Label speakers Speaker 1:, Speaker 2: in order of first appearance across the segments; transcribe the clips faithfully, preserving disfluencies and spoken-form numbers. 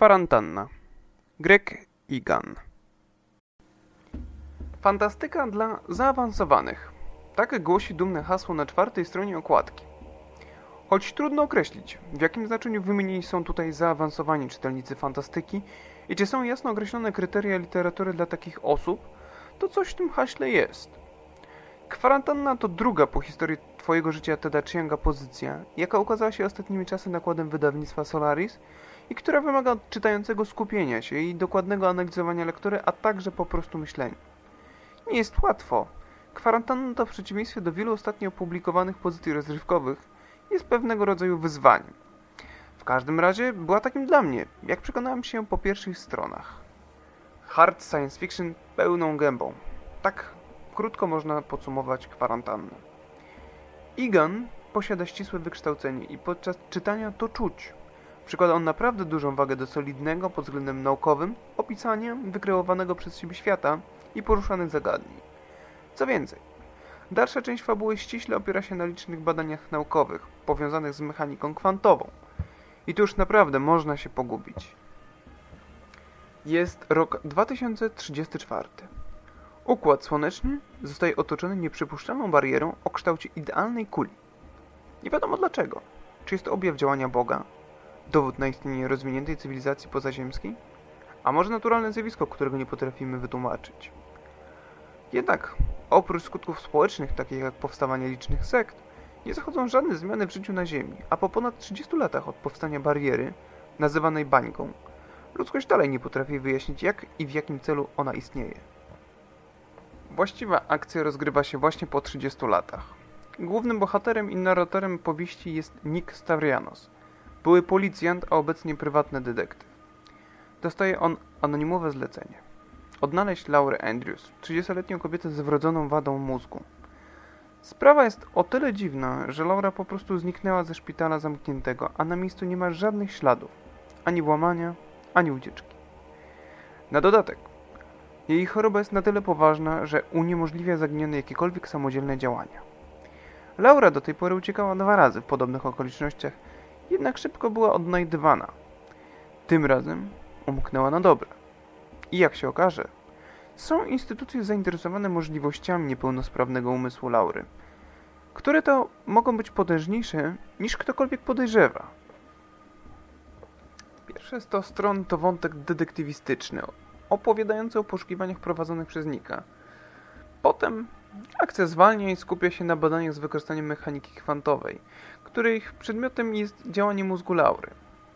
Speaker 1: Kwarantanna. Greg Egan. Fantastyka dla zaawansowanych. Tak głosi dumne hasło na czwartej stronie okładki. Choć trudno określić, w jakim znaczeniu wymienieni są tutaj zaawansowani czytelnicy fantastyki i czy są jasno określone kryteria literatury dla takich osób, to coś w tym haśle jest. Kwarantanna to druga po historii Twojego życia Teda Chianga pozycja, jaka ukazała się ostatnimi czasy nakładem wydawnictwa Solaris i która wymaga od czytającego skupienia się i dokładnego analizowania lektury, a także po prostu myślenia. Nie jest łatwo. Kwarantanna to w przeciwieństwie do wielu ostatnio opublikowanych pozycji rozrywkowych jest pewnego rodzaju wyzwaniem. W każdym razie była takim dla mnie, jak przekonałem się po pierwszych stronach. Hard science fiction pełną gębą. Tak krótko można podsumować kwarantannę. Egan posiada ścisłe wykształcenie i podczas czytania to czuć. Przykłada on naprawdę dużą wagę do solidnego pod względem naukowym opisania wykreowanego przez siebie świata i poruszanych zagadnień. Co więcej, dalsza część fabuły ściśle opiera się na licznych badaniach naukowych powiązanych z mechaniką kwantową. I tu już naprawdę można się pogubić. Jest rok dwa tysiące trzydziesty czwarty. Układ Słoneczny zostaje otoczony nieprzypuszczalną barierą o kształcie idealnej kuli. Nie wiadomo dlaczego. Czy jest to objaw działania Boga? Dowód na istnienie rozwiniętej cywilizacji pozaziemskiej? A może naturalne zjawisko, którego nie potrafimy wytłumaczyć? Jednak, oprócz skutków społecznych, takich jak powstawanie licznych sekt, nie zachodzą żadne zmiany w życiu na Ziemi, a po ponad trzydziestu latach od powstania bariery, nazywanej bańką, ludzkość dalej nie potrafi wyjaśnić, jak i w jakim celu ona istnieje. Właściwa akcja rozgrywa się właśnie po trzydziestu latach. Głównym bohaterem i narratorem powieści jest Nick Stavrianos, były policjant, a obecnie prywatny detektyw. Dostaje on anonimowe zlecenie. Odnaleźć Laurę Andrews, trzydziestoletnią kobietę z wrodzoną wadą mózgu. Sprawa jest o tyle dziwna, że Laura po prostu zniknęła ze szpitala zamkniętego, a na miejscu nie ma żadnych śladów, ani włamania, ani ucieczki. Na dodatek, jej choroba jest na tyle poważna, że uniemożliwia zaginione jakiekolwiek samodzielne działania. Laura do tej pory uciekała dwa razy w podobnych okolicznościach, jednak szybko była odnajdywana. Tym razem umknęła na dobre. I jak się okaże, są instytucje zainteresowane możliwościami niepełnosprawnego umysłu Laury, które to mogą być potężniejsze niż ktokolwiek podejrzewa. Pierwsze sto stron to wątek detektywistyczny, opowiadający o poszukiwaniach prowadzonych przez Nicka. Potem akcja zwalnia i skupia się na badaniach z wykorzystaniem mechaniki kwantowej, których przedmiotem jest działanie mózgu Laury.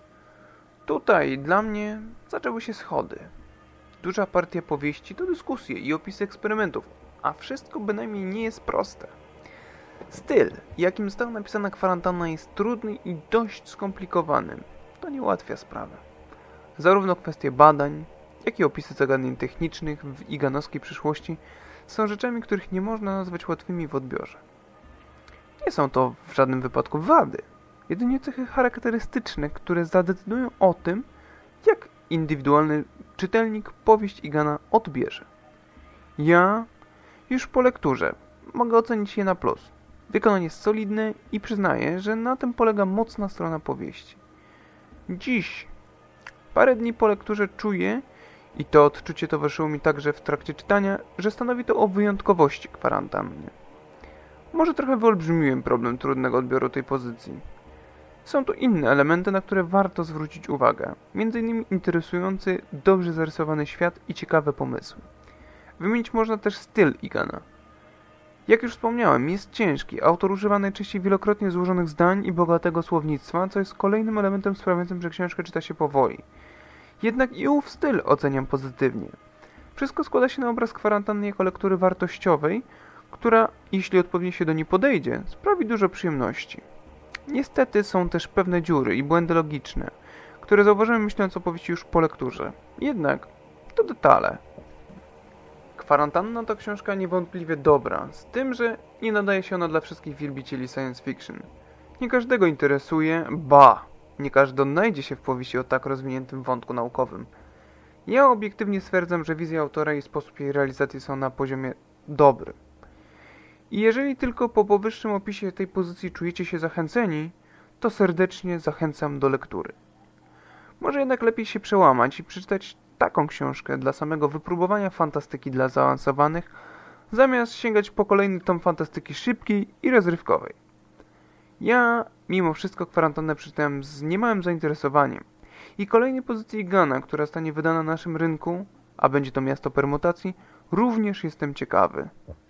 Speaker 1: Tutaj dla mnie zaczęły się schody. Duża partia powieści to dyskusje i opisy eksperymentów, a wszystko bynajmniej nie jest proste. Styl, jakim została napisana kwarantanna, jest trudny i dość skomplikowany. To nie ułatwia sprawy. Zarówno kwestie badań, jak i opisy zagadnień technicznych w eganowskiej przyszłości są rzeczami, których nie można nazwać łatwymi w odbiorze. Nie są to w żadnym wypadku wady, jedynie cechy charakterystyczne, które zadecydują o tym, jak indywidualny czytelnik powieść Egana odbierze. Ja, już po lekturze, mogę ocenić je na plus. Wykonanie jest solidne i przyznaję, że na tym polega mocna strona powieści. Dziś, parę dni po lekturze czuję, i to odczucie towarzyszyło mi także w trakcie czytania, że stanowi to o wyjątkowości kwarantanny. Może trochę wyolbrzymiłem problem trudnego odbioru tej pozycji. Są tu inne elementy, na które warto zwrócić uwagę, między innymi interesujący, dobrze zarysowany świat i ciekawe pomysły. Wymienić można też styl Egana. Jak już wspomniałem, jest ciężki, autor używa najczęściej wielokrotnie złożonych zdań i bogatego słownictwa, co jest kolejnym elementem sprawiającym, że książkę czyta się powoli. Jednak i ów styl oceniam pozytywnie. Wszystko składa się na obraz kwarantanny jako lektury wartościowej, która, jeśli odpowiednio się do niej podejdzie, sprawi dużo przyjemności. Niestety są też pewne dziury i błędy logiczne, które zauważyłem myśląc o powieści już po lekturze. Jednak to detale. Kwarantanna to książka niewątpliwie dobra, z tym, że nie nadaje się ona dla wszystkich wielbicieli science fiction. Nie każdego interesuje, ba, nie każdy odnajdzie się w powieści o tak rozwiniętym wątku naukowym. Ja obiektywnie stwierdzam, że wizja autora i sposób jej realizacji są na poziomie dobrym. I jeżeli tylko po powyższym opisie tej pozycji czujecie się zachęceni, to serdecznie zachęcam do lektury. Może jednak lepiej się przełamać i przeczytać taką książkę dla samego wypróbowania fantastyki dla zaawansowanych, zamiast sięgać po kolejny tom fantastyki szybkiej i rozrywkowej. Ja, mimo wszystko, kwarantannę przeczytałem z niemałym zainteresowaniem i kolejnej pozycji Gana, która stanie wydana na naszym rynku, a będzie to Miasto Permutacji, również jestem ciekawy.